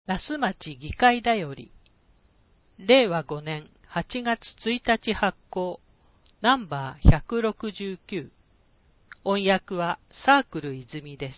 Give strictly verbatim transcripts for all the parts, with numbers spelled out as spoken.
那須町議会だより、れいわごねんはちがつついたち発行、ナンバーひゃくろくじゅうきゅう。音訳はサークル泉です。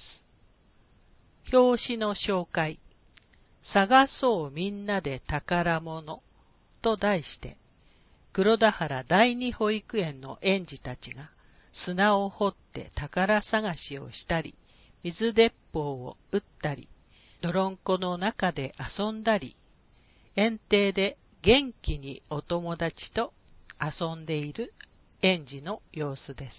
表紙の紹介。探そうみんなで宝物と題して、黒田原第二保育園の園児たちが砂を掘って宝探しをしたり、水鉄砲を撃ったり、泥んこの中で遊んだり、園庭で元気にお友達と遊んでいる園児の様子です。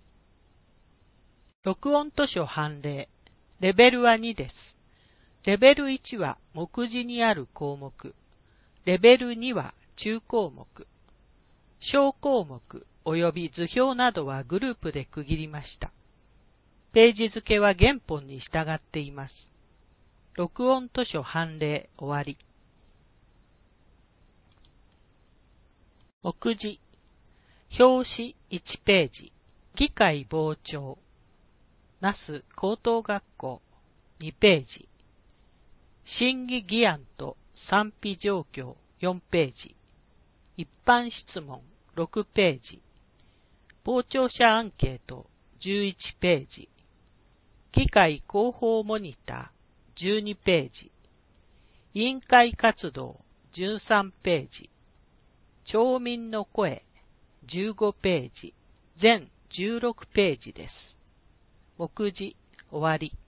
録音図書判例、レベルはにです。レベルいちは目次にある項目、レベルには中項目、小項目及び図表などはグループで区切りました。ページ付けは原本に従っています。録音図書判例終わり。目次、表紙いちページ、議会傍聴、那須高等学校にページ、審議議案と賛否状況よんページ、一般質問ろくページ、傍聴者アンケートじゅういちページ、議会広報モニターじゅうにページ、委員会活動じゅうさんページ、町民の声じゅうごページ、全じゅうろくページです。目次終わり。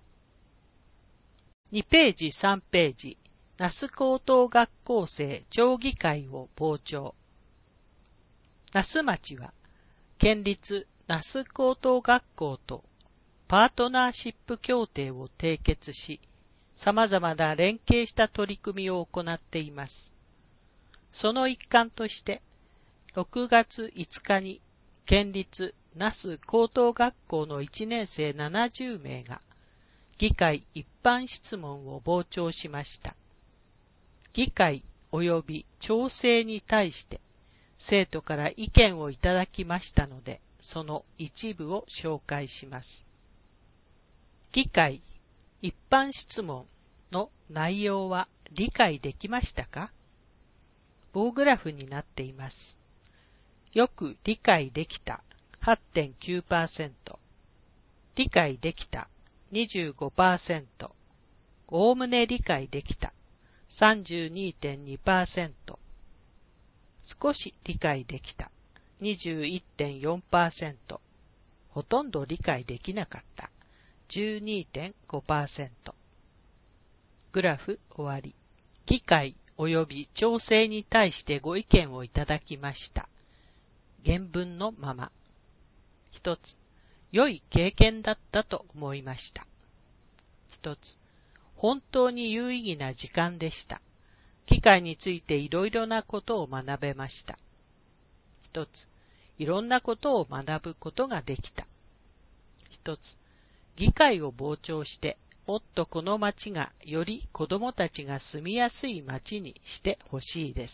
にページさんページ、那須高等学校生町議会を傍聴。那須町は、県立那須高等学校とパートナーシップ協定を締結し、様々な連携した取り組みを行っています。その一環として、ろくがついつかに県立那須高等学校のいちねん生ななじゅうめいが、議会一般質問を傍聴しました。議会及び町政に対して生徒から意見をいただきましたので、その一部を紹介します。議会一般質問の内容は理解できましたか？棒グラフになっています。よく理解できた はちてんきゅうパーセント、理解できた にじゅうごパーセント、おおむね理解できた さんじゅうにてんにパーセント、少し理解できた にじゅういってんよんパーセント、ほとんど理解できなかった じゅうにてんごパーセント。グラフ終わり。議会及び町政に対してご意見をいただきました。原文のまま。一つ、良い経験だったと思いました。一つ、本当に有意義な時間でした。議会についていろいろなことを学べました。一つ、いろんなことを学ぶことができた。一つ、議会を傍聴して、もっとこの町がより子どもたちが住みやすい町にしてほしいです。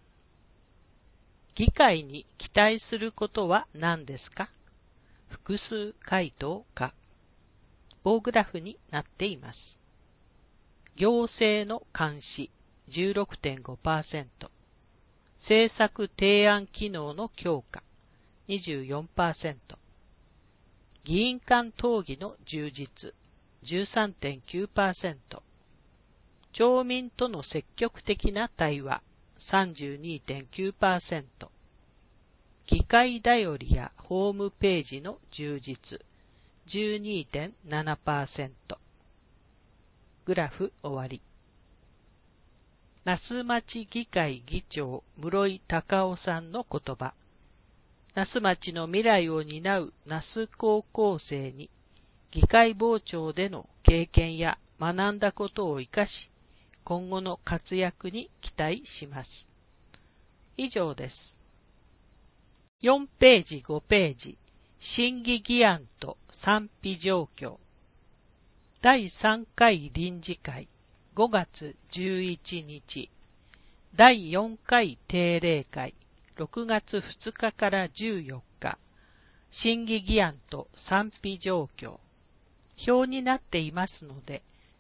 議会に期待することは何ですか？複数回答か。棒グラフになっています。行政の監視 じゅうろくてんごパーセント、政策提案機能の強化 にじゅうよんパーセント、議員間討議の充実 じゅうさんてんきゅうパーセント、町民との積極的な対話 さんじゅうにてんきゅうパーセント、議会だよりやホームページの充実 じゅうにてんななパーセント。グラフ終わり。那須町議会議長室井隆夫さんの言葉。那須町の未来を担う那須高校生に議会傍聴での経験や学んだことを生かし、今後の活躍に期待します。以上です。よんページごページ、審議議案と賛否状況。だいさんかい臨時会ごがつじゅういちにち、だいよんかい定例会ろくがつふつかからじゅうよっか、審議議案と賛否状況。表になっていますので、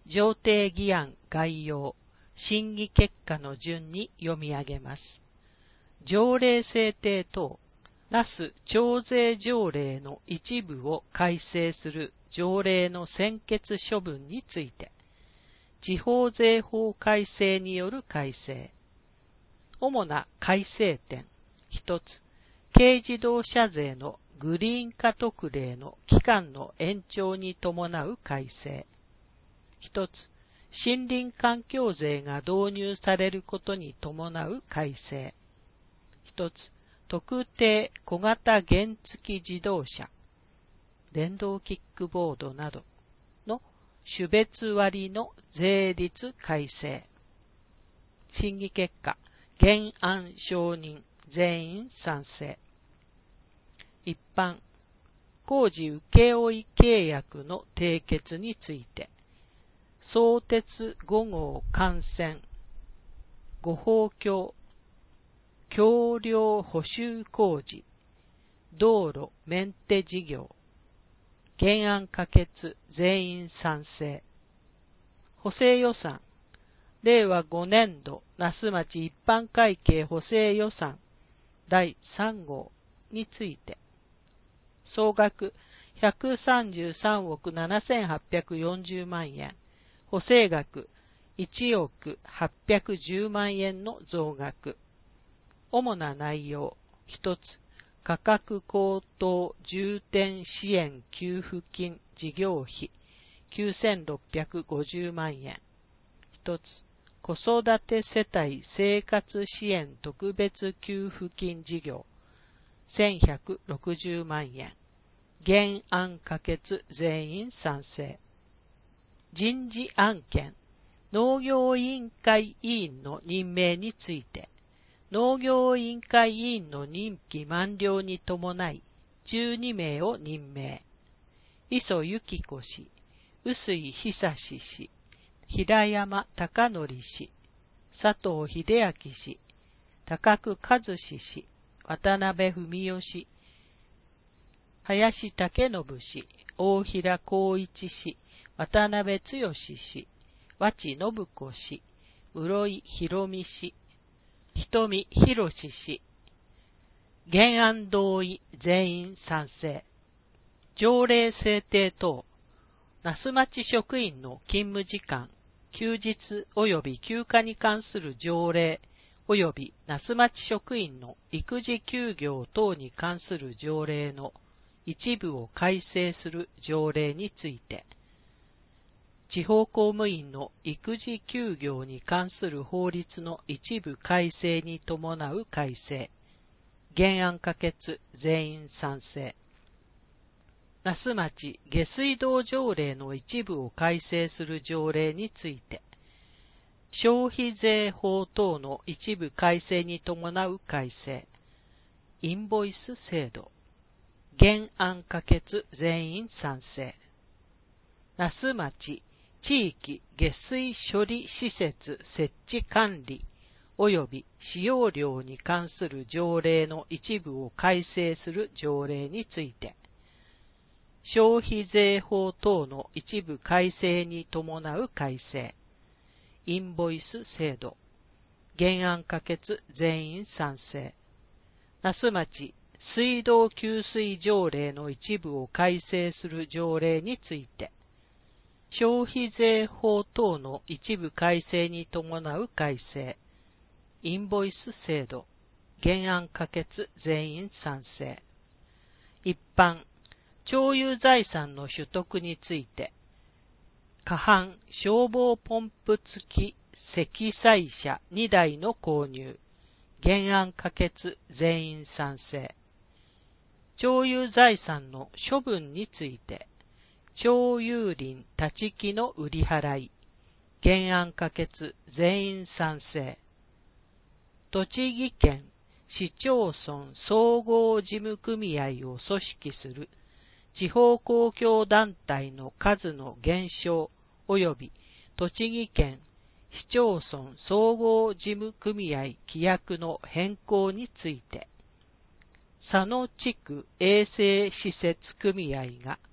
上定議案概要、審議結果の順に読み上げます。条例制定等、那須徴税条例の一部を改正する条例の専決処分について、地方税法改正による改正。主な改正点。一つ、軽自動車税のグリーン化特例の期間の延長に伴う改正。一つ、森林環境税が導入されることに伴う改正。一つ、特定小型原付自動車、電動キックボードなどの種別割の税率改正。審議結果、原案承認、全員賛成。一般、工事請負契約の締結について、相鉄ご号幹線、五宝橋、橋梁補修工事、道路メンテ事業、原案可決全員賛成。補正予算、令和ごねんど那須町一般会計補正予算だいさん号について、総額ひゃくさんじゅうさんおくななせんはっぴゃくよんじゅうまんえん、補正額いちおくはっぴゃくじゅうまんえんの増額。主な内容、一つ、価格高騰重点支援給付金事業費きゅうせんろっぴゃくごじゅうまんえん。一つ、子育て世帯生活支援特別給付金事業せんひゃくろくじゅうまんえん。原案可決全員賛成。人事案件、農業委員会委員の任命について、農業委員会委員の任期満了に伴いじゅうにめいを任命。磯幸子氏、臼井久志氏、平山貴則氏、佐藤秀明氏、高久和志氏、渡辺文雄氏、林武信氏、大平光一氏、渡辺剛氏、和知信子氏、室井博美氏、瞳博氏、原案同意全員賛成。条例制定等、那須町職員の勤務時間、休日及び休暇に関する条例及び那須町職員の育児休業等に関する条例の一部を改正する条例について、地方公務員の育児休業に関する法律の一部改正に伴う改正。原案可決全員賛成。那須町下水道条例の一部を改正する条例について、消費税法等の一部改正に伴う改正。インボイス制度。原案可決全員賛成。那須町地域下水処理施設設置管理及び使用料に関する条例の一部を改正する条例について、消費税法等の一部改正に伴う改正。インボイス制度。原案可決全員賛成。那須町水道給水条例の一部を改正する条例について、消費税法等の一部改正に伴う改正。インボイス制度。原案可決全員賛成。一般、町有財産の取得について、可搬消防ポンプ付き積載車にだいの購入。原案可決全員賛成。町有財産の処分について、町有林立ち木の売り払い。原案可決全員賛成。栃木県市町村総合事務組合を組織する地方公共団体の数の減少及び栃木県市町村総合事務組合規約の変更について、佐野地区衛生施設組合が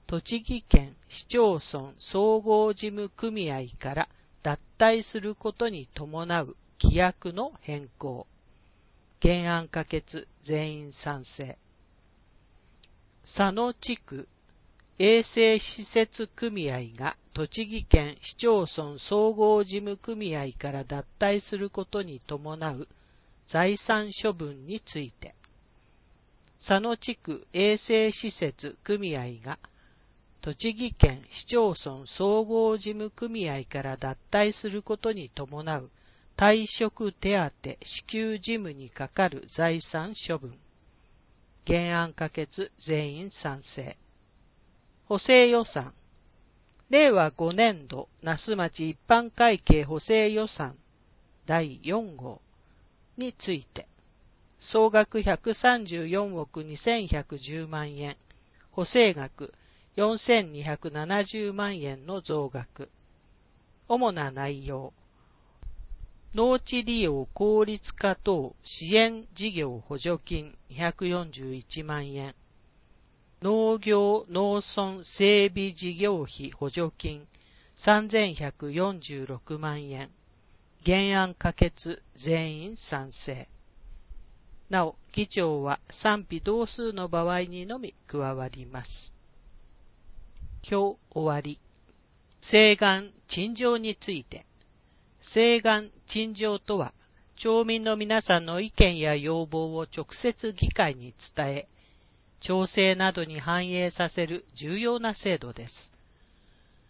栃木県市町村総合事務組合から脱退することに伴う規約の変更。原案可決、全員賛成。佐野地区衛生施設組合が栃木県市町村総合事務組合から脱退することに伴う財産処分について、佐野地区衛生施設組合が栃木県市町村総合事務組合から脱退することに伴う退職手当支給事務にかかる財産処分。原案可決、全員賛成。補正予算。れいわごねんど那須町一般会計補正予算だいよんごうについて、総額ひゃくさんじゅうよんおくにせんひゃくじゅうまんえん、補正額よんせんにひゃくななじゅうまんえんの増額。主な内容。農地利用効率化等支援事業補助金にひゃくよんじゅういちまんえん。農業農村整備事業費補助金さんぜんひゃくよんじゅうろくまんえん。原案可決、全員賛成。なお、議長は賛否同数の場合にのみ加わります。今日終わり。請願陳情について。請願陳情とは、町民の皆さんの意見や要望を直接議会に伝え、町政などに反映させる重要な制度です。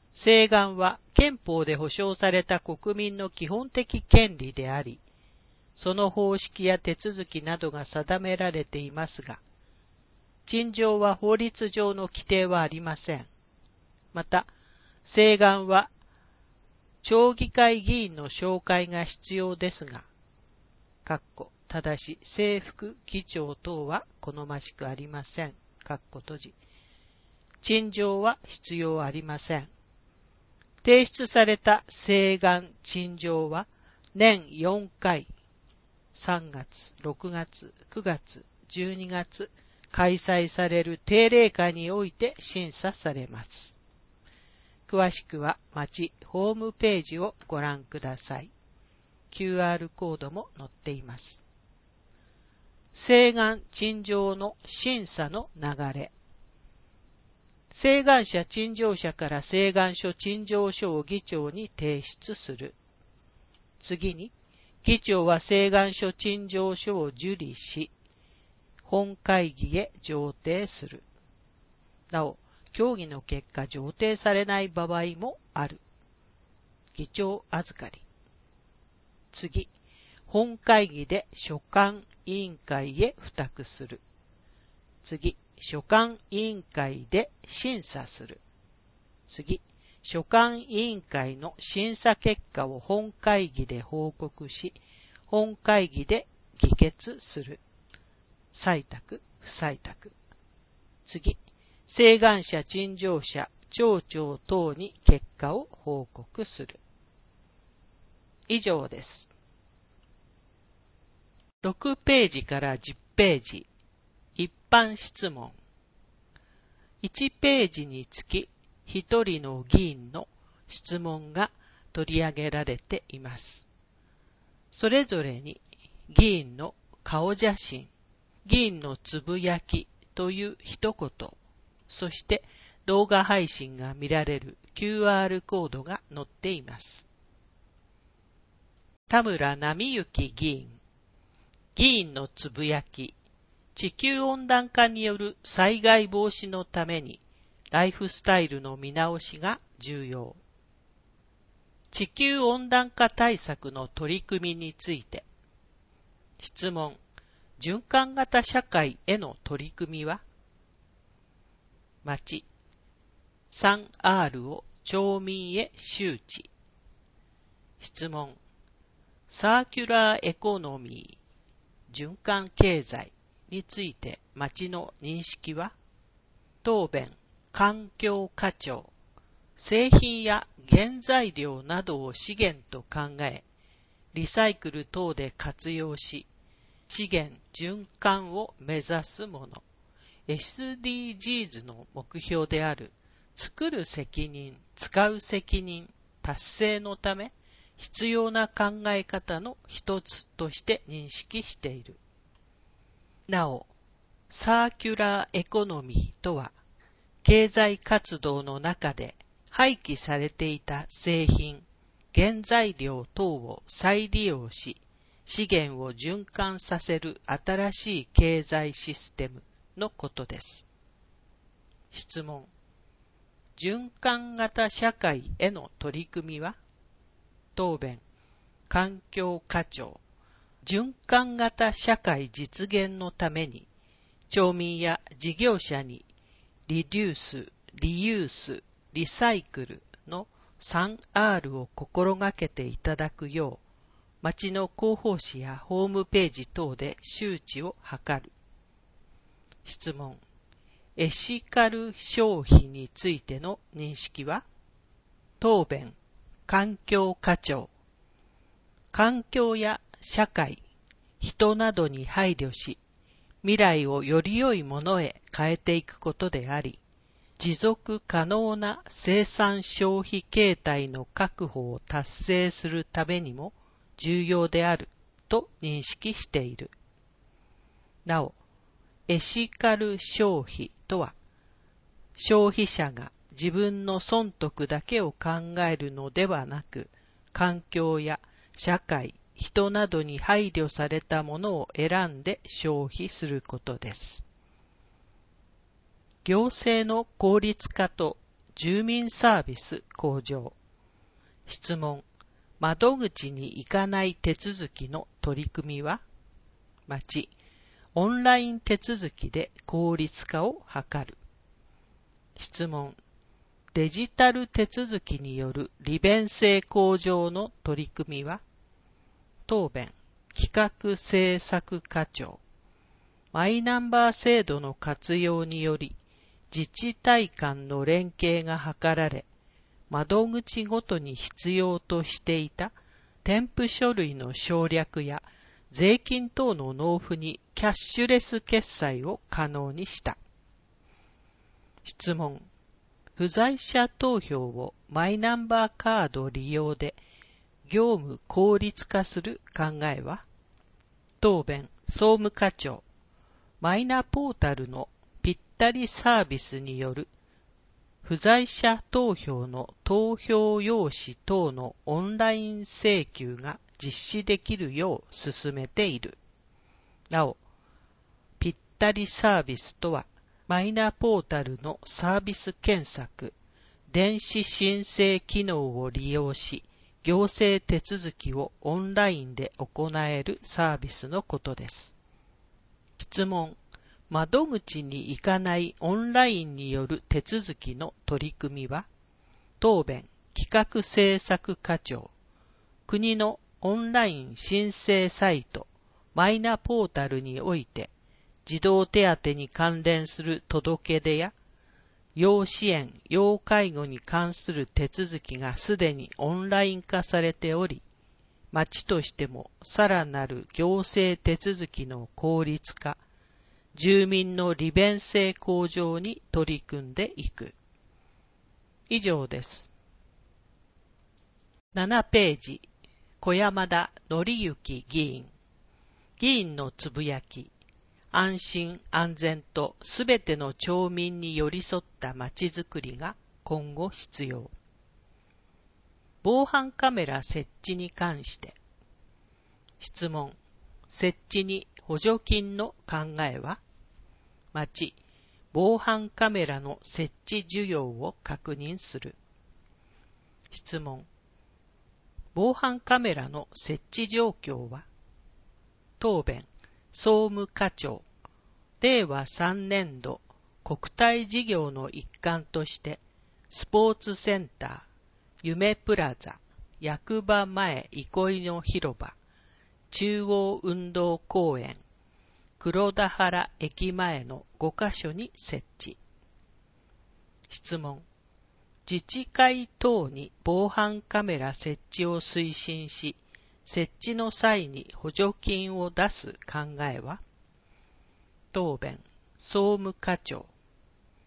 請願は憲法で保障された国民の基本的権利であり、その方式や手続きなどが定められていますが、陳情は法律上の規定はありません。また、請願は町議会議員の紹介が必要ですが、かっこただし正副議長等は好ましくありません。かっこ閉じ。陳情は必要ありません。提出された請願陳情は年よんかい、さんがつ、ろくがつ、くがつ、じゅうにがつ開催される定例会において審査されます。詳しくは町ホームページをご覧ください。キューアール コードも載っています。請願陳情の審査の流れ。請願者陳情者から請願書陳情書を議長に提出する。次に、議長は請願書陳情書を受理し、本会議へ上呈する。なお、協議の結果上呈されない場合もある。議長預かり。次、本会議で所管委員会へ付託する。次、所管委員会で審査する。次、所管委員会の審査結果を本会議で報告し、本会議で議決する。採択、不採択。次、請願者陳情者町長等に結果を報告する。以上です。ろくページからじゅっページ、一般質問。いちページにつきひとりの議員の質問が取り上げられています。それぞれに議員の顔写真、議員のつぶやきという一言、そして動画配信が見られる キューアール コードが載っています。田村波幸議員、議員のつぶやき、地球温暖化による災害防止のためにライフスタイルの見直しが重要。地球温暖化対策の取り組みについて。質問、循環型社会への取り組みは？町、スリーアール を町民へ周知。質問、サーキュラーエコノミー、循環経済について町の認識は？答弁、環境課長、製品や原材料などを資源と考え、リサイクル等で活用し、資源循環を目指すもの、エスディージーズ の目標である作る責任、使う責任、達成のため必要な考え方の一つとして認識している。なお、サーキュラーエコノミーとは、経済活動の中で廃棄されていた製品、原材料等を再利用し、資源を循環させる新しい経済システムのことです。質問。循環型社会への取り組みは？答弁。環境課長。循環型社会実現のために、町民や事業者にリデュース、リユース、リサイクルの スリーアール を心がけていただくよう、町の広報誌やホームページ等で周知を図る。質問。エシカル消費についての認識は？答弁。環境課長。環境や社会、人などに配慮し、未来をより良いものへ変えていくことであり、持続可能な生産消費形態の確保を達成するためにも重要であると認識している。なお、エシカル消費とは、消費者が自分の損得だけを考えるのではなく、環境や社会、人などに配慮されたものを選んで消費することです。行政の効率化と住民サービス向上。質問。窓口に行かない手続きの取り組みは？町。オンライン手続きで効率化を図る。質問。デジタル手続きによる利便性向上の取り組みは？答弁。企画政策課長。マイナンバー制度の活用により、自治体間の連携が図られ、窓口ごとに必要としていた添付書類の省略や税金等の納付にキャッシュレス決済を可能にした。質問。不在者投票をマイナンバーカード利用で業務効率化する考えは？答弁。総務課長。マイナポータルのぴったりサービスによる不在者投票の投票用紙等のオンライン請求が実施できるよう進めている。なお、ぴったりサービスとは、マイナポータルのサービス検索、電子申請機能を利用し、行政手続きをオンラインで行えるサービスのことです。質問。窓口に行かないオンラインによる手続きの取り組みは？答弁。企画政策課長。国のオンライン申請サイト、マイナポータルにおいて、児童手当に関連する届け出や、要支援・要介護に関する手続きがすでにオンライン化されており、町としてもさらなる行政手続きの効率化、住民の利便性向上に取り組んでいく。以上です。ななページ、小山田紀之議員。議員のつぶやき。安心安全とすべての町民に寄り添ったまちづくりが今後必要。防犯カメラ設置に関して。質問。設置に補助金の考えは？町、防犯カメラの設置需要を確認する。質問。防犯カメラの設置状況は？答弁。総務課長。れいわさんねんど国体事業の一環として、スポーツセンター、夢プラザ、役場前憩いの広場、中央運動公園、黒田原駅前のごかしょに設置。質問。自治会等に防犯カメラ設置を推進し、設置の際に補助金を出す考えは？答弁。総務課長。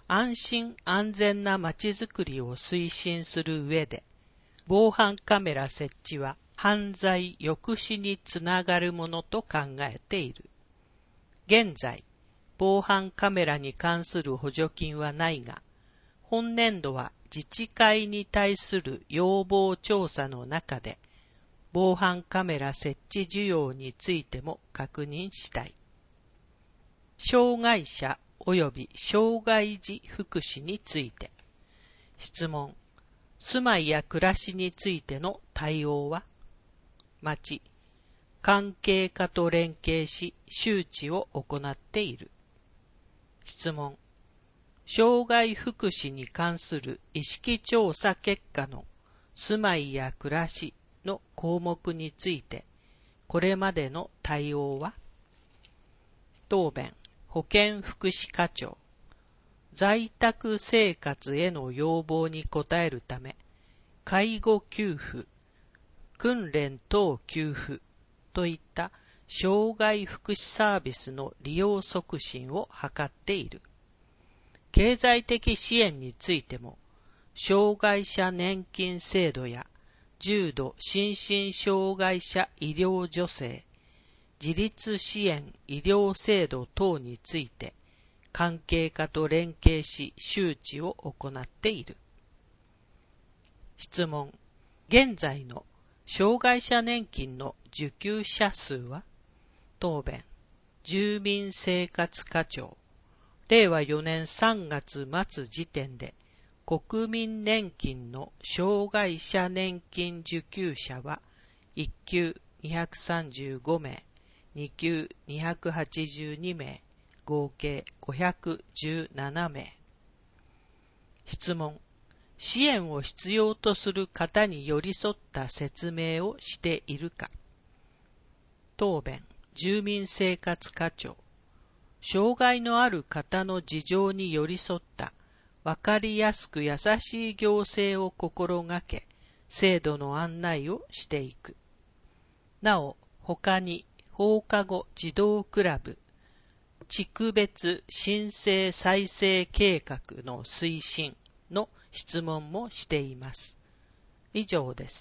安心安全なまちづくりを推進する上で、防犯カメラ設置は犯罪抑止につながるものと考えている。現在、防犯カメラに関する補助金はないが、本年度は自治会に対する要望調査の中で、防犯カメラ設置需要についても確認したい。障害者及び障害児福祉について。質問。住まいや暮らしについての対応は？町、関係課と連携し周知を行っている。質問。障害福祉に関する意識調査結果の住まいや暮らしの項目について、これまでの対応は？答弁。保健福祉課長。在宅生活への要望に応えるため、介護給付、訓練等給付といった障害福祉サービスの利用促進を図っている。経済的支援についても、障害者年金制度や重度心身障害者医療助成、自立支援医療制度等について、関係課と連携し周知を行っている。質問。現在の障害者年金の受給者数は？答弁。住民生活課長。れいわよねんさんがつ末時点で、国民年金の障害者年金受給者はいっきゅうにひゃくさんじゅうごめい、にきゅうにひゃくはちじゅうにめい、合計ごひゃくじゅうななめい。質問。支援を必要とする方に寄り添った説明をしているか？答弁。住民生活課長。障害のある方の事情に寄り添ったわかりやすく優しい行政を心がけ、制度の案内をしていく。なお、他に放課後児童クラブ、地区別申請再生計画の推進の質問もしています。以上です。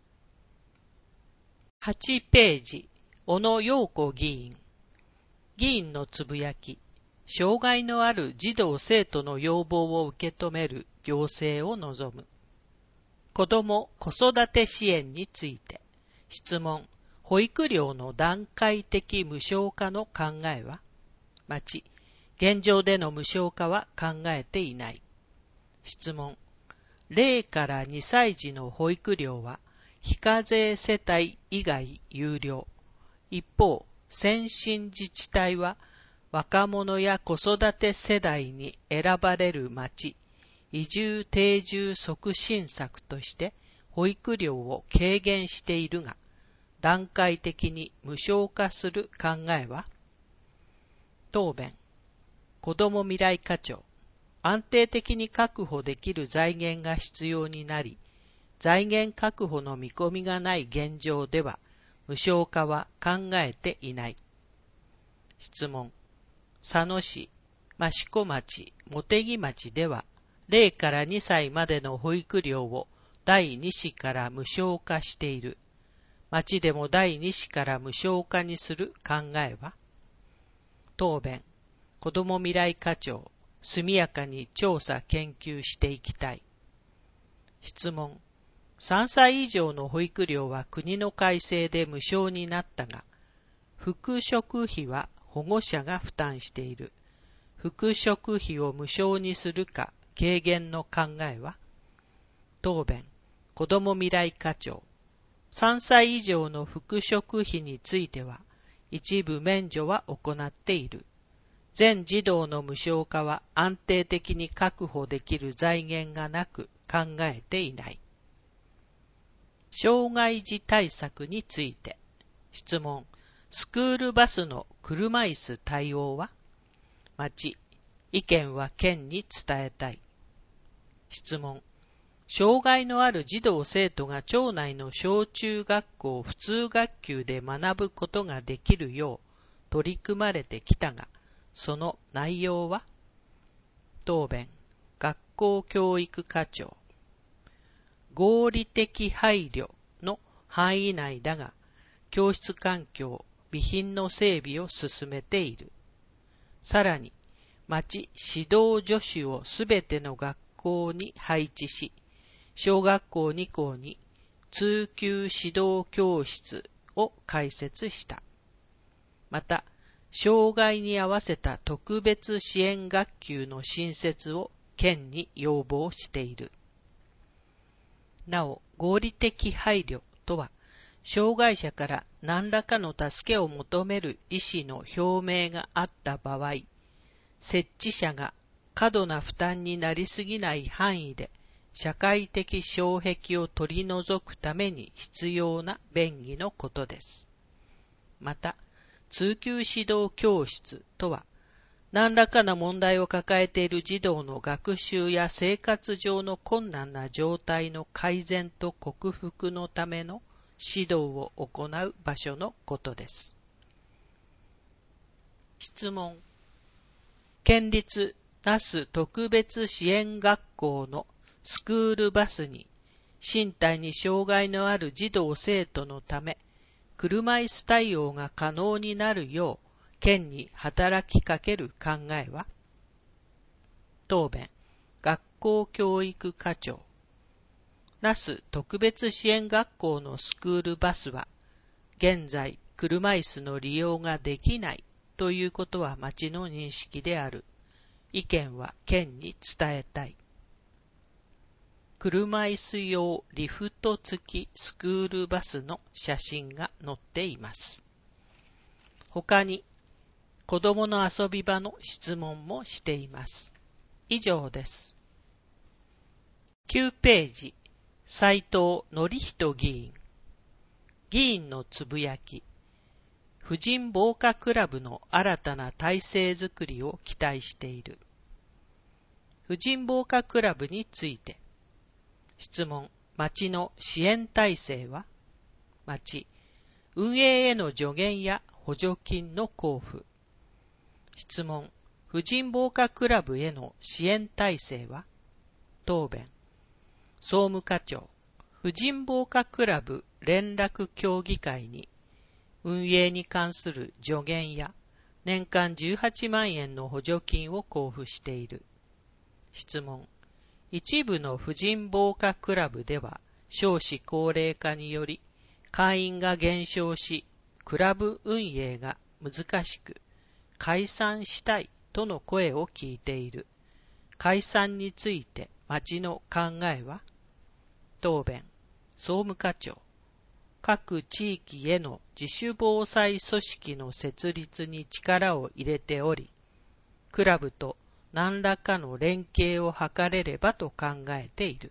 はちページ、小野陽子議員。議員のつぶやき。障害のある児童生徒の要望を受け止める行政を望む。子ども・子育て支援について。質問。保育料の段階的無償化の考えは？町。現状での無償化は考えていない。質問。ゼロからにさい児の保育料は非課税世帯以外有料。一方、先進自治体は若者や子育て世代に選ばれる町、移住定住促進策として保育料を軽減しているが、段階的に無償化する考えは？答弁。子ども未来課長。安定的に確保できる財源が必要になり、財源確保の見込みがない現状では、無償化は考えていない。質問。佐野市、益子町、茂木町では、ゼロからにさいまでの保育料をだいに子から無償化している。町でもだいに子から無償化にする考えは？答弁。子ども未来課長。速やかに調査研究していきたい。質問。さんさい以上の保育料は国の改正で無償になったが、復職費は保護者が負担している。復職費を無償にするか軽減の考えは？答弁。子ども未来課長。さんさい以上の復職費については、一部免除は行っている。全児童の無償化は安定的に確保できる財源がなく考えていない。障害児対策について。質問。スクールバスの車椅子対応は？町。意見は県に伝えたい。質問。障害のある児童生徒が町内の小中学校普通学級で学ぶことができるよう取り組まれてきたが、その内容は？ 答弁、学校教育課長。合理的配慮の範囲内だが、教室環境、備品の整備を進めている。さらに、町指導助手をすべての学校に配置し、小学校に校に通級指導教室を開設した。また、障害に合わせた特別支援学級の新設を県に要望している。なお、合理的配慮とは、障害者から何らかの助けを求める意思の表明があった場合、設置者が過度な負担になりすぎない範囲で社会的障壁を取り除くために必要な便宜のことです。また、通級指導教室とは、何らかの問題を抱えている児童の学習や生活上の困難な状態の改善と克服のための指導を行う場所のことです。質問。県立那須特別支援学校のスクールバスに身体に障害のある児童生徒のため車椅子対応が可能になるよう県に働きかける考えは？答弁、学校教育課長。那須特別支援学校のスクールバスは、現在車椅子の利用ができないということは町の認識である。意見は県に伝えたい。車椅子用リフト付きスクールバスの写真が載っています。他に、子供の遊び場の質問もしています。以上です。きゅうページ、斉藤典人議員。議員のつぶやき。婦人防火クラブの新たな体制づくりを期待している。婦人防火クラブについて。質問、町の支援体制は？町、運営への助言や補助金の交付。質問、婦人防火クラブへの支援体制は？答弁、総務課長、婦人防火クラブ連絡協議会に運営に関する助言や年間じゅうはちまんえんの補助金を交付している。質問、一部の婦人防火クラブでは少子高齢化により会員が減少し、クラブ運営が難しく、解散したいとの声を聞いている。解散について町の考えは？答弁、総務課長。各地域への自主防災組織の設立に力を入れており、クラブと何らかの連携を図れればと考えている。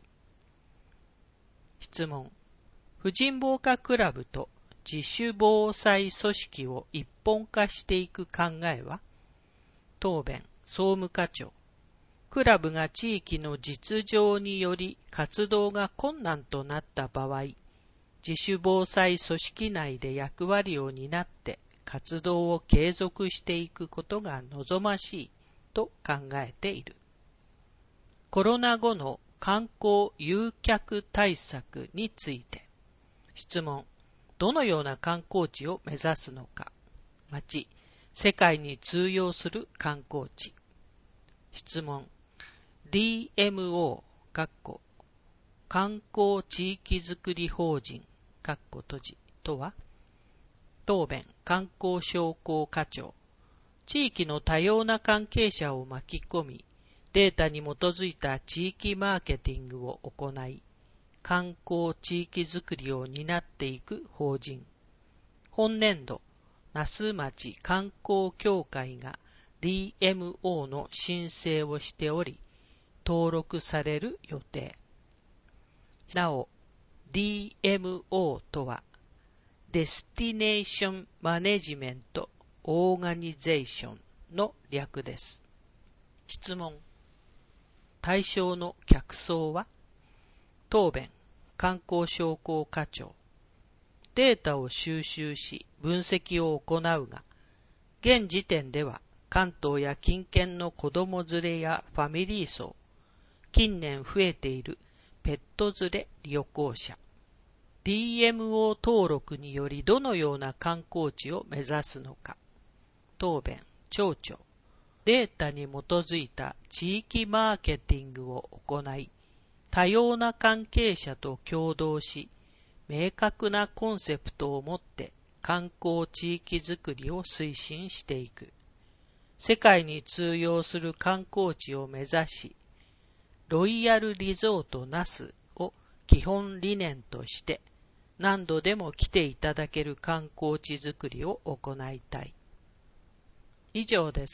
質問、婦人防火クラブと自主防災組織を一本化していく考えは？答弁、総務課長。クラブが地域の実情により活動が困難となった場合、自主防災組織内で役割を担って活動を継続していくことが望ましいと考えている。コロナ後の観光誘客対策について。質問、どのような観光地を目指すのか。町、世界に通用する観光地。質問、ディーエムオー、観光地域づくり法人、閉じとは？答弁、観光商工課長。地域の多様な関係者を巻き込み、データに基づいた地域マーケティングを行い、観光地域づくりを担っていく法人。本年度、那須町観光協会が ディーエムオー の申請をしており、登録される予定。なお、ディーエムオー とは、デスティネーションマネジメントオーガニゼーションの略です。質問、対象の客層は？答弁、観光商工課長。データを収集し分析を行うが、現時点では関東や近県の子供連れやファミリー層、近年増えているペット連れ旅行者、ディーエムオー 登録によりどのような観光地を目指すのか。答弁、町長。データに基づいた地域マーケティングを行い、多様な関係者と協働し、明確なコンセプトを持って観光地域づくりを推進していく。世界に通用する観光地を目指し、ロイヤルリゾート那須を基本理念として、何度でも来ていただける観光地づくりを行いたい。以上です。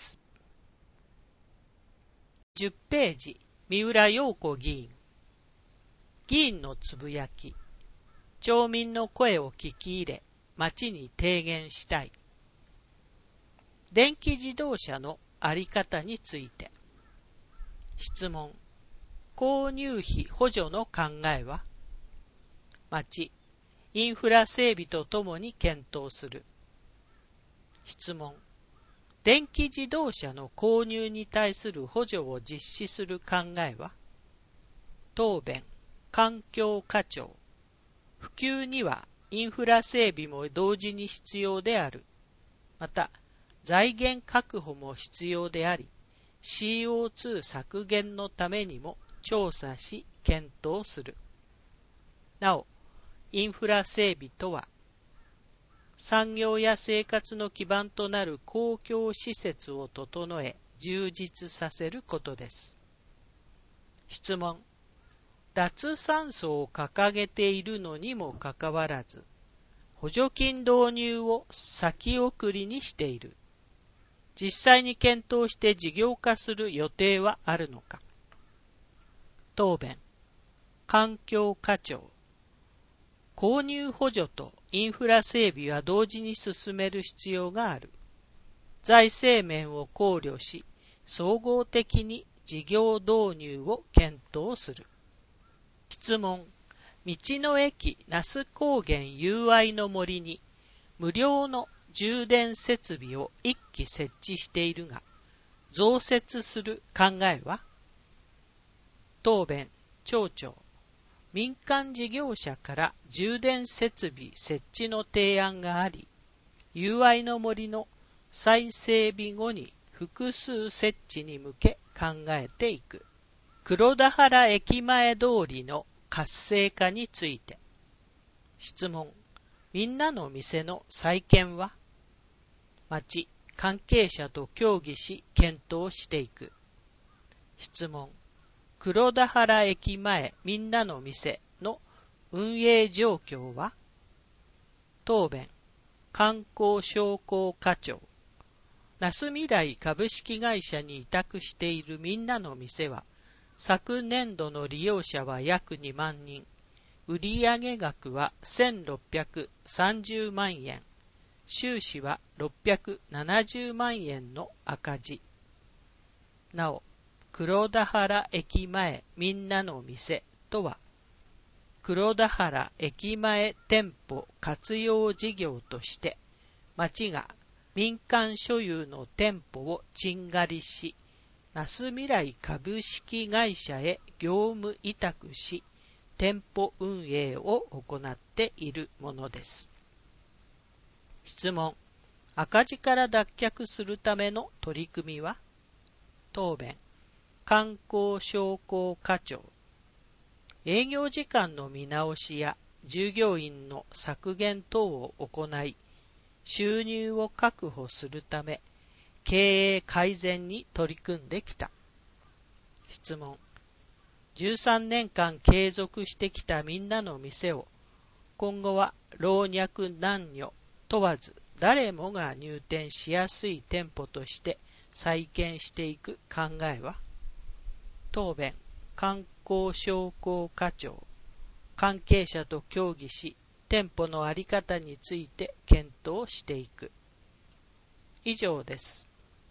じゅっページ、三浦陽子議員。議員のつぶやき。町民の声を聞き入れ、町に提言したい。電気自動車のあり方について。質問。購入費補助の考えは？町、インフラ整備とともに検討する。質問。電気自動車の購入に対する補助を実施する考えは？答弁、環境課長。普及にはインフラ整備も同時に必要である。また、財源確保も必要であり、シーオーツー 削減のためにも調査し検討する。なお、インフラ整備とは、産業や生活の基盤となる公共施設を整え、充実させることです。質問。脱炭素を掲げているのにもかかわらず、補助金導入を先送りにしている。実際に検討して事業化する予定はあるのか。答弁。環境課長。購入補助とインフラ整備は同時に進める必要がある。財政面を考慮し、総合的に事業導入を検討する。質問。道の駅那須高原友愛の森に無料の充電設備を一基設置しているが、増設する考えは？答弁、町長。民間事業者から充電設備設置の提案があり、友愛の森の再整備後に複数設置に向け考えていく。黒田原駅前通りの活性化について。質問。みんなの店の再建は？町、関係者と協議し検討していく。質問。黒田原駅前みんなの店の運営状況は？答弁。観光商工課長。那須未来株式会社に委託しているみんなの店は、昨年度の利用者は約にまんにん、売上額はせんろっぴゃくさんじゅうまんえん、収支はろっぴゃくななじゅうまんえんの赤字。なお、黒田原駅前みんなの店とは、黒田原駅前店舗活用事業として、町が民間所有の店舗を賃借りし、那須未来株式会社へ業務委託し、店舗運営を行っているものです。質問。赤字から脱却するための取り組みは？答弁。観光商工課長。営業時間の見直しや従業員の削減等を行い、収入を確保するため、経営改善に取り組んできた。質問。じゅうさんねんかん継続してきたみんなの店を、今後は老若男女問わず誰もが入店しやすい店舗として再建していく考えは？答弁。観光商工課長。関係者と協議し、店舗の在り方について検討していく。以上です。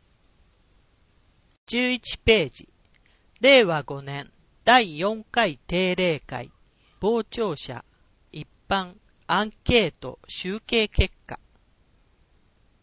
じゅういちページ。れいわごねんだいよんかい定例会傍聴者一般アンケート集計結果。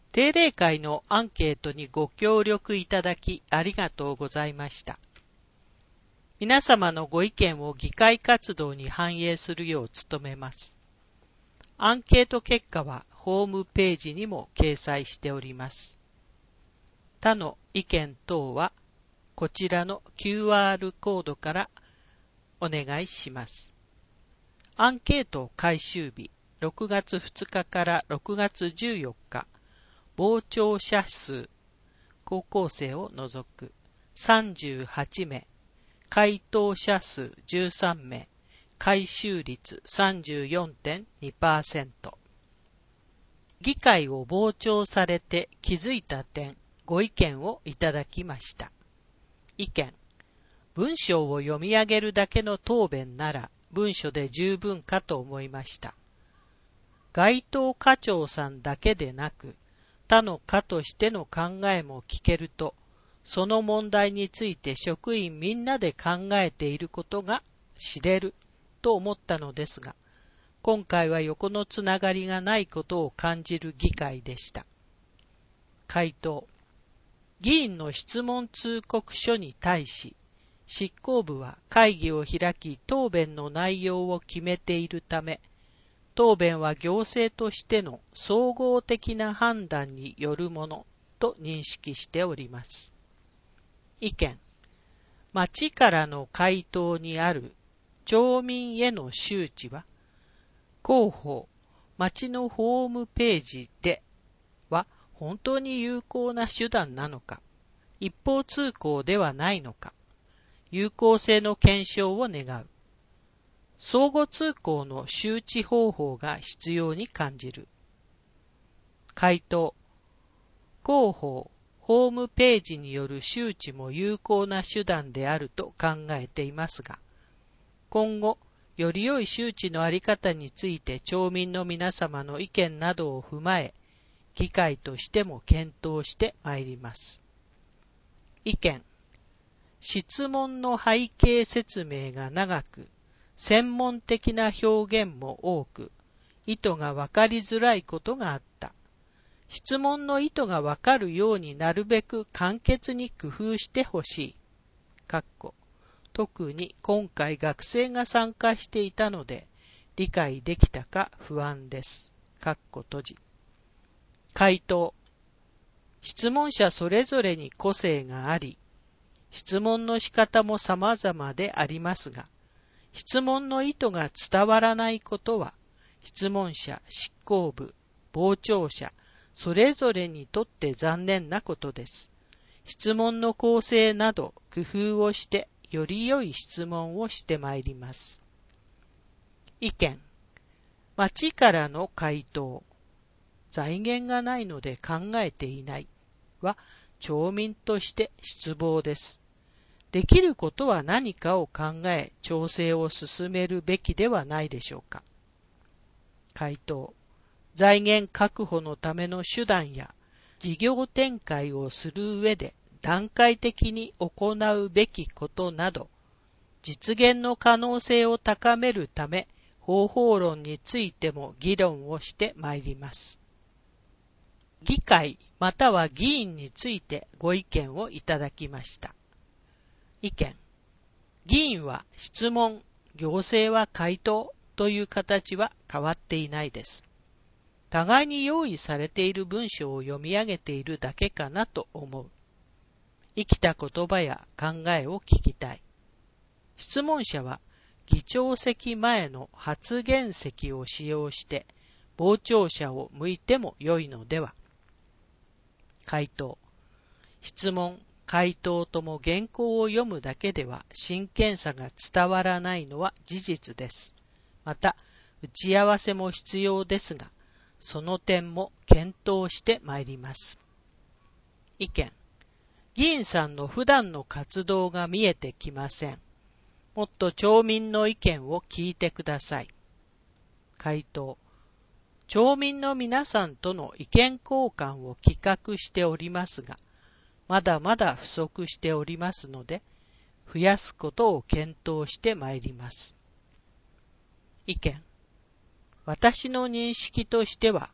定例会のアンケートにご協力いただきありがとうございました。皆様のご意見を議会活動に反映するよう努めます。アンケート結果はホームページにも掲載しております。他の意見等はこちらの キューアール コードからお願いします。アンケート回収日ろくがつふつかからろくがつじゅうよっか、傍聴者数、高校生を除くさんじゅうはちめい、回答者数じゅうさんめい、回収率 さんじゅうよんてんにパーセント。議会を傍聴されて気づいた点、ご意見をいただきました。意見。文章を読み上げるだけの答弁なら文書で十分かと思いました。該当課長さんだけでなく、他の課としての考えも聞けると、その問題について職員みんなで考えていることが知れると思ったのですが、今回は横のつながりがないことを感じる議会でした。回答。議員の質問通告書に対し、執行部は会議を開き答弁の内容を決めているため、答弁は行政としての総合的な判断によるものと認識しております。意見。町からの回答にある町民への周知は、広報、町のホームページでは本当に有効な手段なのか、一方通行ではないのか、有効性の検証を願う。相互通行の周知方法が必要に感じる。回答。広報、ホームページによる周知も有効な手段であると考えていますが、今後、より良い周知のあり方について町民の皆様の意見などを踏まえ、議会としても検討してまいります。意見。質問の背景説明が長く、専門的な表現も多く、意図がわかりづらいことがあった。質問の意図がわかるようになるべく簡潔に工夫してほしい。かっこ特に今回学生が参加していたので、理解できたか不安です。かっこ閉じ。回答。質問者それぞれに個性があり、質問の仕方も様々でありますが、質問の意図が伝わらないことは、質問者、執行部、傍聴者、それぞれにとって残念なことです。質問の構成など工夫をして、より良い質問をしてまいります。意見。町からの回答。財源がないので考えていないは、町民として失望です。できることは何かを考え、調整を進めるべきではないでしょうか。回答。財源確保のための手段や事業展開をする上で段階的に行うべきことなど、実現の可能性を高めるため、方法論についても議論をしてまいります。議会または議員についてご意見をいただきました。意見。議員は質問、行政は回答という形は変わっていないです。互いに用意されている文章を読み上げているだけかなと思う。生きた言葉や考えを聞きたい。質問者は議長席前の発言席を使用して傍聴者を向いても良いのでは。回答。質問、回答とも原稿を読むだけでは真剣さが伝わらないのは事実です。また、打ち合わせも必要ですが、その点も検討してまいります。意見。議員さんの普段の活動が見えてきません。もっと町民の意見を聞いてください。回答。町民の皆さんとの意見交換を企画しておりますが、まだまだ不足しておりますので、増やすことを検討してまいります。意見。私の認識としては、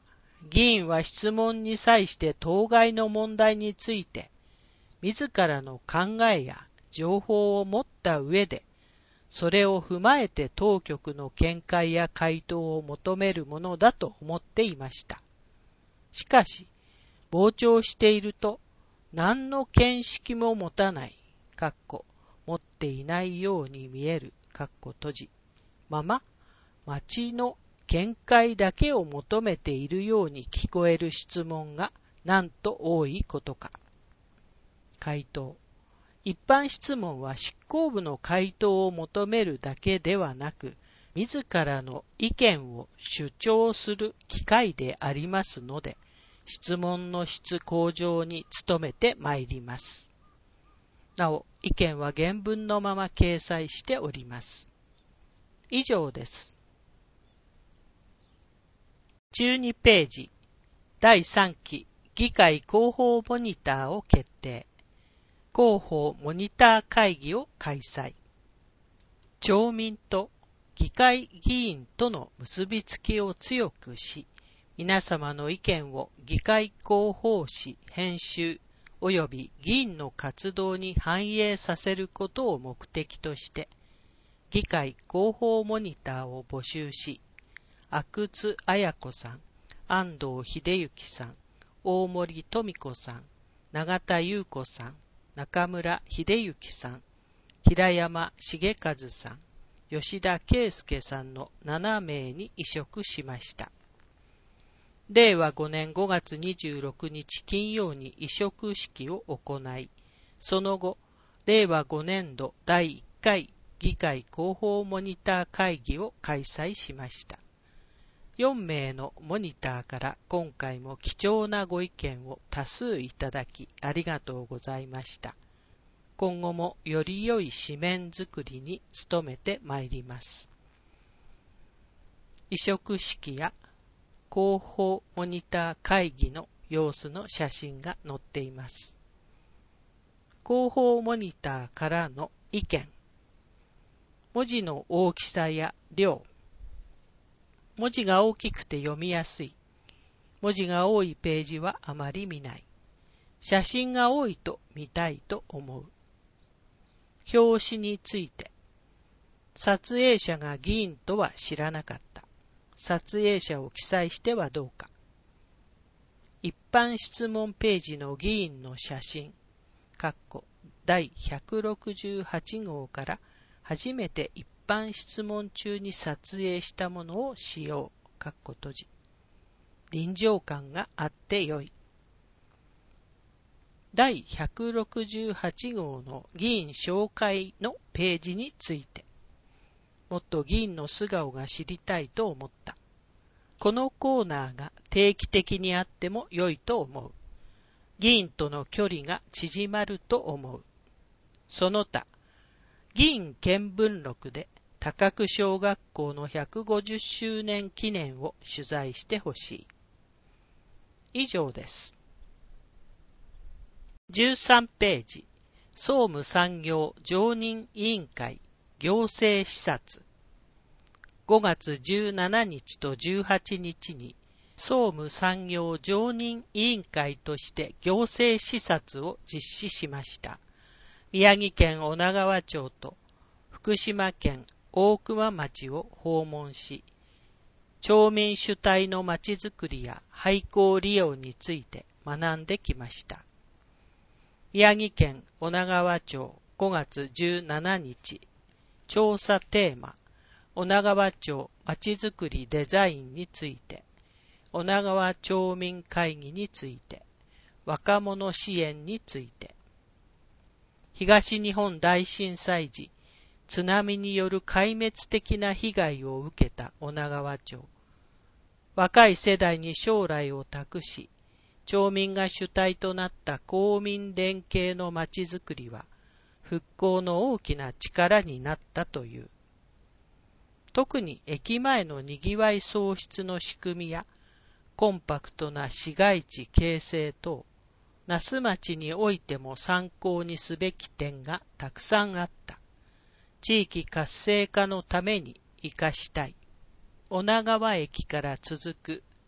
議員は質問に際して当該の問題について、自らの考えや情報を持った上で、それを踏まえて当局の見解や回答を求めるものだと思っていました。しかし、傍聴していると、何の見識も持たない、かっこ持っていないように見える、かっこ閉じ、まま、町の見解だけを求めているように聞こえる質問がなんと多いことか。回答。一般質問は執行部の回答を求めるだけではなく、自らの意見を主張する機会でありますので、質問の質向上に努めてまいります。なお、意見は原文のまま掲載しております。以上です。じゅうにページ、だいさんき議会広報モニターを決定。広報モニター会議を開催。町民と議会議員との結びつきを強くし、皆様の意見を議会広報誌編集及び議員の活動に反映させることを目的として、議会広報モニターを募集し、阿久津綾子さん、安藤秀幸さん、大森富子さん、永田優子さん、中村秀幸さん、平山重和さん、吉田圭介さんのななめいに委嘱しました。れいわごねんごがつにじゅうろくにち金曜に委嘱式を行い、その後、れいわごねんどだいいっかい議会広報モニター会議を開催しました。よんめいのモニターから今回も貴重なご意見を多数いただきありがとうございました。今後もより良い紙面作りに努めてまいります。委嘱式や広報モニター会議の様子の写真が載っています。広報モニターからの意見。文字の大きさや量。文字が大きくて読みやすい。文字が多いページはあまり見ない。写真が多いと見たいと思う。表紙について。撮影者が議員とは知らなかった。撮影者を記載してはどうか。一般質問ページの議員の写真、かっこだいひゃくろくじゅうはちごうから初めて一般質問中に撮影したものを使用、かっこ閉じ。臨場感があってよい。だいひゃくろくじゅうはちごうの議員紹介のページについて、もっと議員の素顔が知りたいと思った。このコーナーが定期的にあっても良いと思う。議員との距離が縮まると思う。その他、議員見聞録で高久小学校のひゃくごじゅっしゅうねん記念を取材してほしい。以上です。じゅうさんページ、総務産業常任委員会行政視察。ごがつじゅうしちにちとじゅうはちにちに総務産業常任委員会として行政視察を実施しました。宮城県女川町と福島県大熊町を訪問し、町民主体のまちづくりや廃校利用について学んできました。宮城県女川町ごがつじゅうしちにち、調査テーマ、女川町まちづくりデザインについて、女川町民会議について、若者支援について、東日本大震災時、津波による壊滅的な被害を受けた女川町。若い世代に将来を託し、町民が主体となった公民連携のまちづくりは、復興の大きな力になったという。特に駅前のにぎわい創出の仕組みや、コンパクトな市街地形成等、那須町においても参考にすべき点がたくさんあった。地域活性化のために生かしたい。女川駅から続く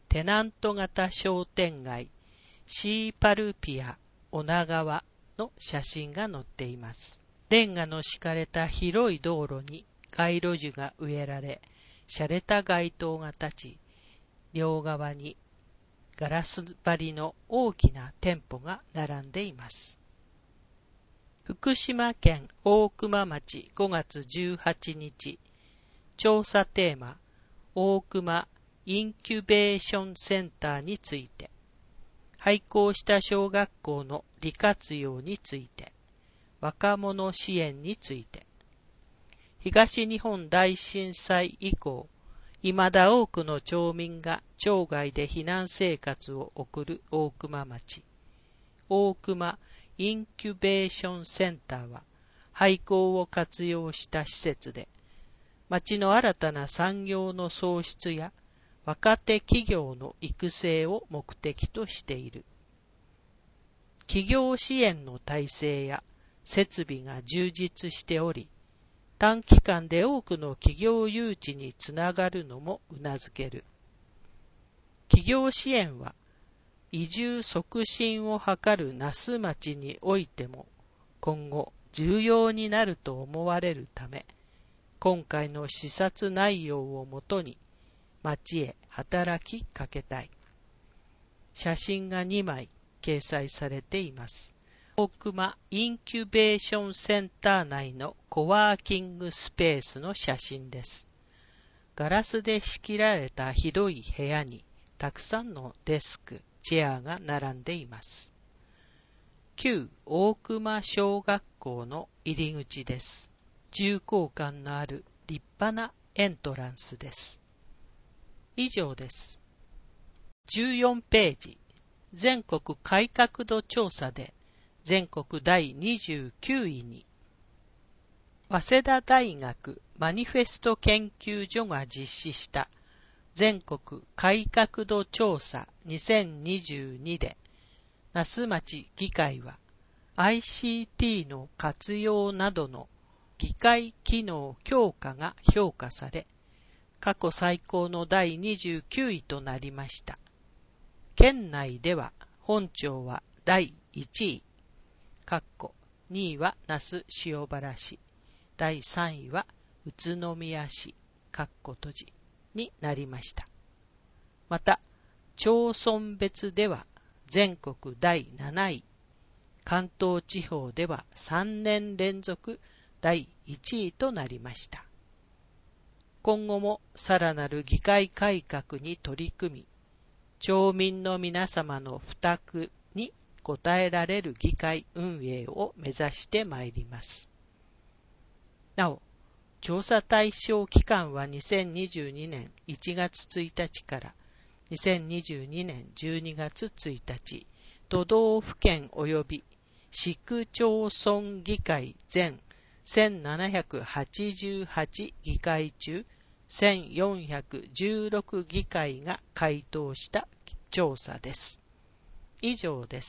テナント型商店街シーパルピア女川の写真が載っています。レンガの敷かれた広い道路に街路樹が植えられ、洒落た街灯が立ち、両側にガラス張りの大きな店舗が並んでいます。福島県大熊町ごがつじゅうはちにち、調査テーマ、大熊インキュベーションセンターについて、廃校した小学校の利活用について、若者支援について、東日本大震災以降、未だ多くの町民が町外で避難生活を送る大熊町。大熊インキュベーションセンターは、廃校を活用した施設で、町の新たな産業の創出や若手企業の育成を目的としている。企業支援の体制や設備が充実しており、短期間で多くの企業誘致につながるのもうなずける。企業支援は、移住促進を図る那須町においても今後重要になると思われるため、今回の視察内容をもとに町へ働きかけたい。写真がにまい掲載されています。大熊インキュベーションセンター内のコワーキングスペースの写真です。ガラスで仕切られた広い部屋にたくさんのデスク、チェアが並んでいます。旧大熊小学校の入り口です。重厚感のある立派なエントランスです。以上です。じゅうよんページ、全国改革度調査で全国だいにじゅうきゅういに、早稲田大学マニフェスト研究所が実施した全国改革度調査にせんにじゅうにで、那須町議会は アイシーティー の活用などの議会機能強化が評価され、過去最高のだいにじゅうきゅういとなりました。県内では本町はだいいちい、にいは那須塩原市、だいさんいは宇都宮市、閉じになりました。また、町村別では全国だいなない、関東地方ではさんねん連続だいいちいとなりました。今後もさらなる議会改革に取り組み、町民の皆様の負託に応えられる議会運営を目指してまいります。なお、調査対象期間はにせんにじゅうにねんいちがつついたちからにせんにじゅうにねんじゅうにがつついたち、都道府県及び市区町村議会全せんななひゃくはちじゅうはち議会中せんよんひゃくじゅうろく議会が回答した調査です。以上です。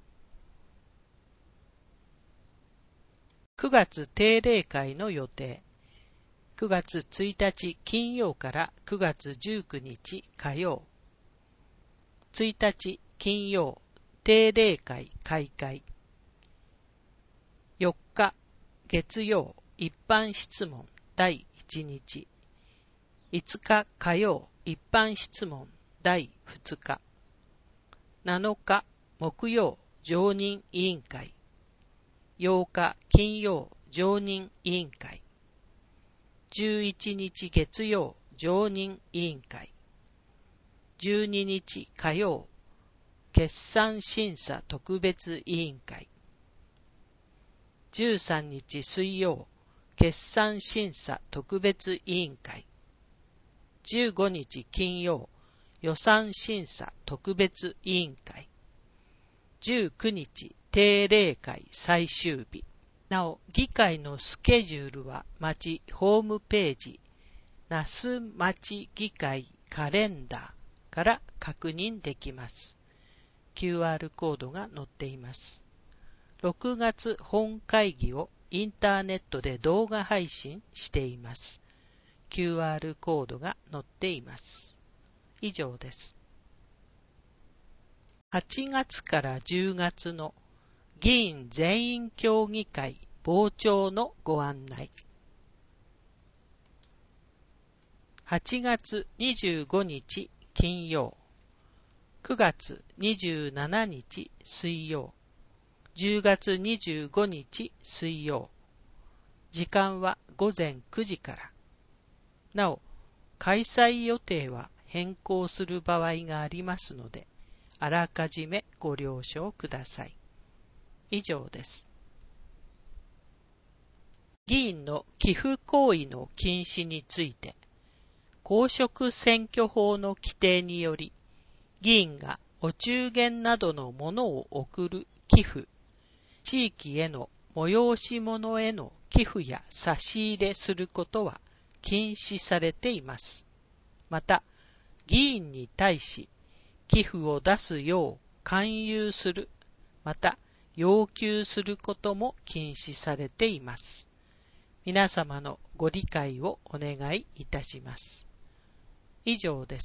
くがつ定例会の予定。くがつついたち金曜からくがつじゅうくにち火曜。ついたち金曜、定例会開会。よっか月曜、一般質問だいいちにち。いつか火曜、一般質問だいふつか。なのか木曜、常任委員会。ようか金曜、常任委員会。じゅういちにち月曜、常任委員会。じゅうににち火曜、決算審査特別委員会。じゅうさんにち水曜、決算審査特別委員会。じゅうごにち金曜、予算審査特別委員会。じゅうくにち定例会最終日。なお、議会のスケジュールは町ホームページ、那須町議会カレンダーから確認できます。キューアール コードが載っています。ろくがつ本会議をインターネットで動画配信しています。キューアール コードが載っています。以上です。 はちがつからじゅうがつの議員全員協議会傍聴のご案内。はちがつにじゅうごにち金曜、くがつにじゅうしちにち水曜、じゅうがつにじゅうごにち水曜。時間はごぜんくじから。なお、開催予定は変更する場合がありますので、あらかじめご了承ください。以上です。議員の寄付行為の禁止について、公職選挙法の規定により、議員がお中元などのものを贈る寄付、地域への催し物への寄付や差し入れすることは禁止されています。また、議員に対し、寄付を出すよう勧誘する、また要求することも禁止されています。皆様のご理解をお願いいたします。以上です。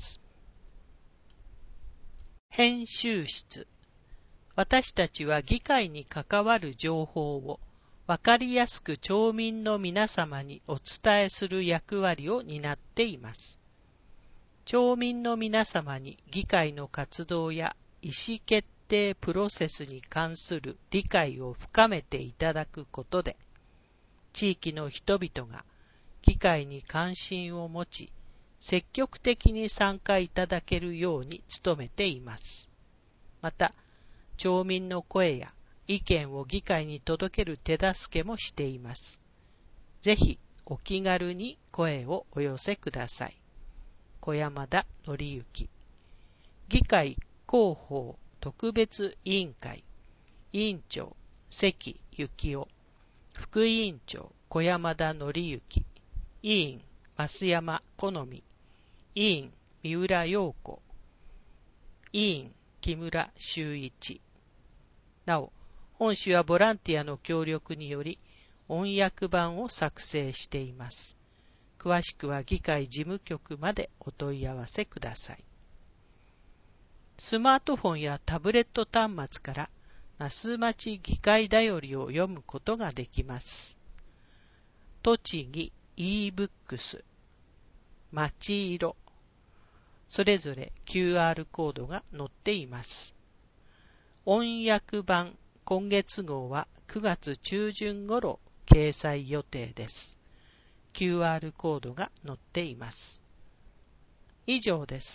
編集室。私たちは議会に関わる情報をわかりやすく町民の皆様にお伝えする役割を担っています。町民の皆様に議会の活動や意思決定プロセスに関する理解を深めていただくことで、地域の人々が議会に関心を持ち、積極的に参加いただけるように努めています。また、町民の声や意見を議会に届ける手助けもしています。ぜひお気軽に声をお寄せください。小山田則之。議会広報特別委員会委員長関幸夫、副委員長小山田則之、委員増山好美、委員三浦陽子、委員木村修一。なお、本誌はボランティアの協力により音訳版を作成しています。詳しくは議会事務局までお問い合わせください。スマートフォンやタブレット端末から那須町議会だよりを読むことができます。栃木 e ブックス、町色、それぞれ キューアール コードが載っています。音訳版今月号はくがつ中旬頃掲載予定です。キューアール コードが載っています。以上です。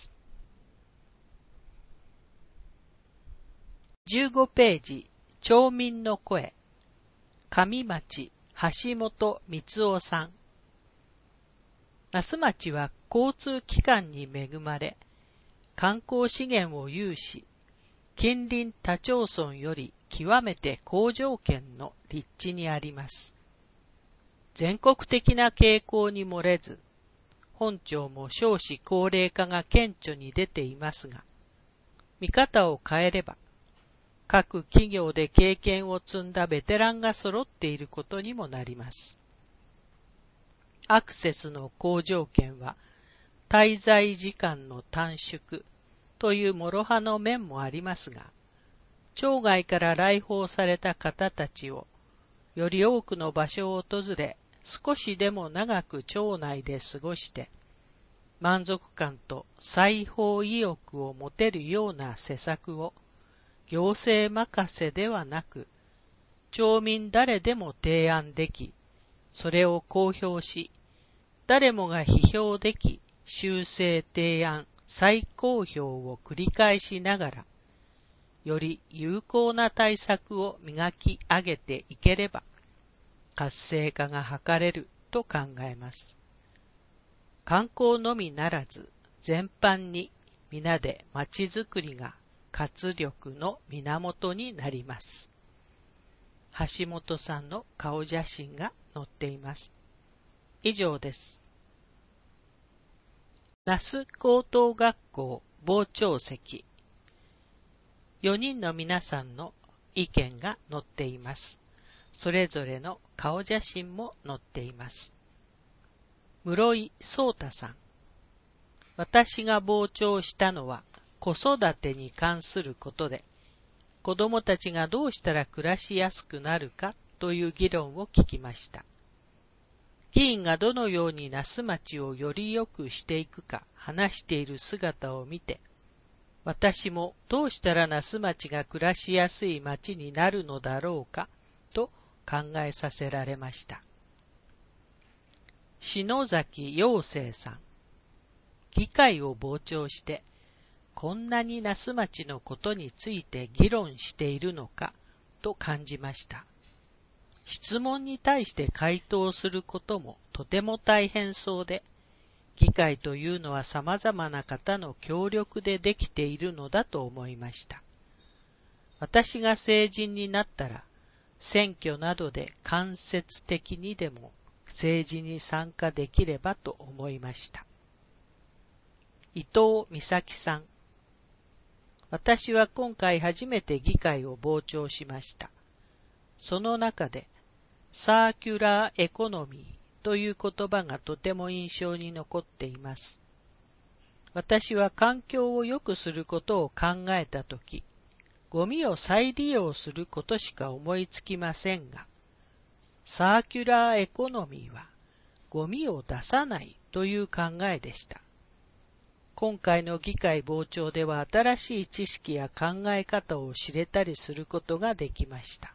じゅうごページ、町民の声。上町、橋本光夫さん。那須町は交通機関に恵まれ、観光資源を有し、近隣他町村より極めて好条件の立地にあります。全国的な傾向に漏れず、本町も少子高齢化が顕著に出ていますが、見方を変えれば、各企業で経験を積んだベテランが揃っていることにもなります。アクセスの好条件は、滞在時間の短縮という諸刃の面もありますが、町外から来訪された方たちを、より多くの場所を訪れ、少しでも長く町内で過ごして、満足感と再訪意欲を持てるような施策を、行政任せではなく、町民誰でも提案でき、それを公表し、誰もが批評でき、修正提案、再公表を繰り返しながら、より有効な対策を磨き上げていければ、活性化が図れると考えます。観光のみならず、全般に皆でまちづくりが活力の源になります。橋本さんの顔写真が載っています。以上です。那須高等学校傍聴席。よにんの皆さんの意見が載っています。それぞれの顔写真も載っています。室井壮太さん。私が傍聴したのは子育てに関することで、子供たちがどうしたら暮らしやすくなるかという議論を聞きました。議員がどのように那須町をより良くしていくか話している姿を見て、私もどうしたら那須町が暮らしやすい町になるのだろうかと考えさせられました。篠崎陽生さん、議会を傍聴して、こんなに那須町のことについて議論しているのかと感じました。質問に対して回答することもとても大変そうで、議会というのは様々な方の協力でできているのだと思いました。私が成人になったら、選挙などで間接的にでも政治に参加できればと思いました。伊藤美咲さん、私は今回初めて議会を傍聴しました。その中で、サーキュラーエコノミーという言葉がとても印象に残っています。私は環境を良くすることを考えたとき、ゴミを再利用することしか思いつきませんが、サーキュラーエコノミーはゴミを出さないという考えでした。今回の議会傍聴では新しい知識や考え方を知れたりすることができました。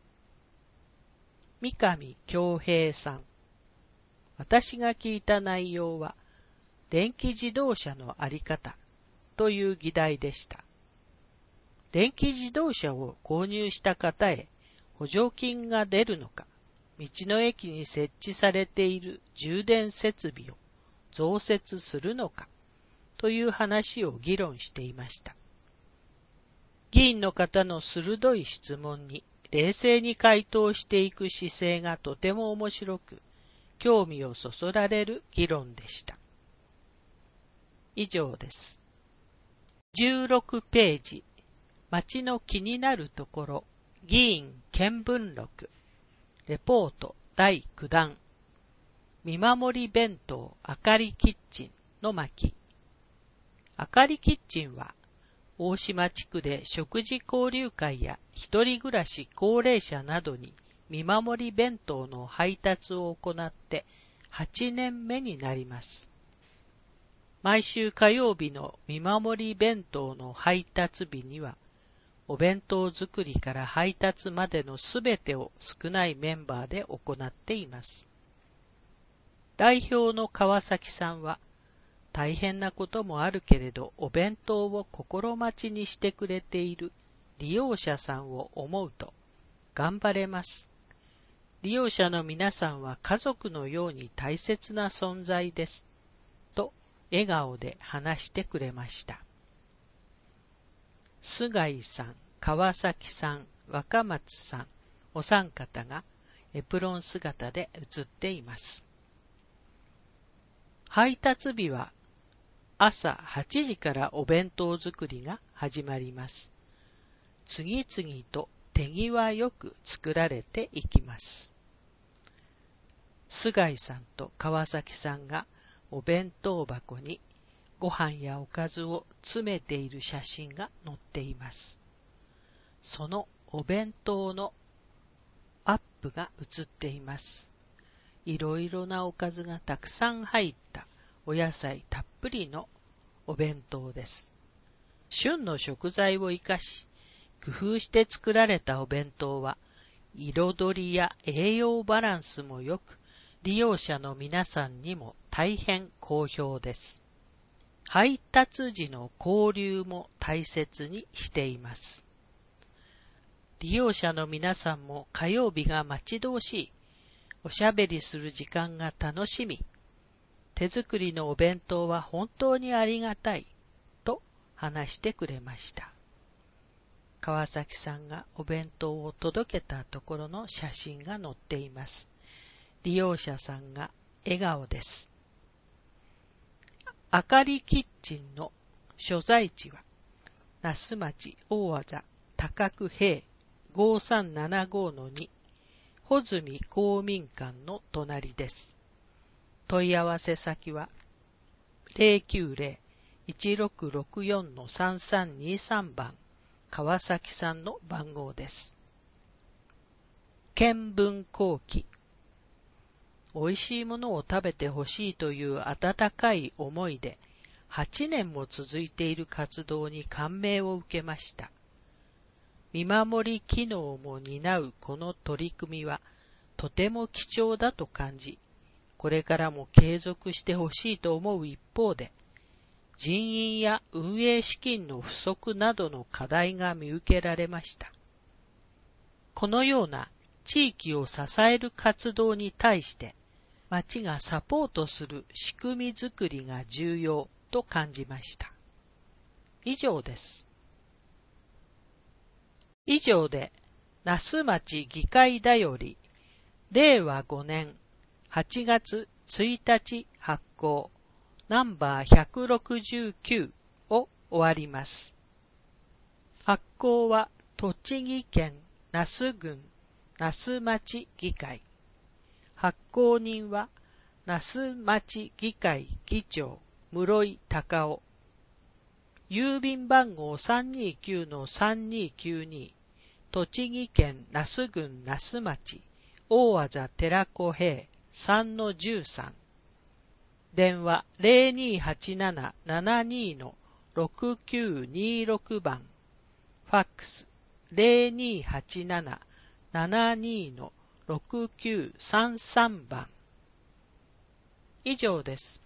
三上恭平さん、私が聞いた内容は、電気自動車のあり方という議題でした。電気自動車を購入した方へ補助金が出るのか、道の駅に設置されている充電設備を増設するのかという話を議論していました。議員の方の鋭い質問に冷静に回答していく姿勢がとても面白く、興味をそそられる議論でした。以上です。じゅうろくページ、町の気になるところ、議員見聞録、レポートだいきゅうだん、見守り弁当あかりキッチンの巻。あかりキッチンは、大島地区で食事交流会や一人暮らし高齢者などに見守り弁当の配達を行ってはちねんめになります。毎週火曜日の見守り弁当の配達日には、お弁当作りから配達までのすべてを少ないメンバーで行っています。代表の川崎さんは、大変なこともあるけれどお弁当を心待ちにしてくれている利用者さんを思うと頑張れます。利用者の皆さんは家族のように大切な存在です。と笑顔で話してくれました。菅井さん、川崎さん、若松さん、お三方がエプロン姿で写っています。配達日は朝はちじからお弁当作りが始まります。次々と手際よく作られていきます。菅井さんと川崎さんがお弁当箱にご飯やおかずを詰めている写真が載っています。そのお弁当のアップが写っています。いろいろなおかずがたくさん入ったお野菜たっぷりのお弁当です。旬の食材を生かし、工夫して作られたお弁当は、彩りや栄養バランスも良く、利用者の皆さんにも大変好評です。配達時の交流も大切にしています。利用者の皆さんも火曜日が待ち遠しい、おしゃべりする時間が楽しみ、手作りのお弁当は本当にありがたい、と話してくれました。川崎さんがお弁当を届けたところの写真が載っています。利用者さんが笑顔です。あかりキッチンの所在地は、那須町大字高久平ごさんななごのに、穂積公民館の隣です。問い合わせ先は ゼロきゅうゼロいちろくろくよんのさんさんにさんばん、川崎さんの番号です。見聞後期。おいしいものを食べてほしいという温かい思いで、はちねんも続いている活動に感銘を受けました。見守り機能も担うこの取り組みは、とても貴重だと感じ、これからも継続してほしいと思う一方で、人員や運営資金の不足などの課題が見受けられました。このような地域を支える活動に対して、町がサポートする仕組みづくりが重要と感じました。以上です。以上で、那須町議会だより、れいわごねんはちがつついたち発行、ナンバーひゃくろくじゅうきゅうを終わります。発行は栃木県那須郡那須町議会。発行人は那須町議会議長室井隆夫。郵便番号 さんにきゅうのさんにきゅうに 栃木県那須郡那須町大字寺子平 さんのじゅうさん。電話 ゼロにはちななななにのろくきゅうにろく 番。ファックス ゼロにはちななななにのろくきゅうさんさん 番。以上です。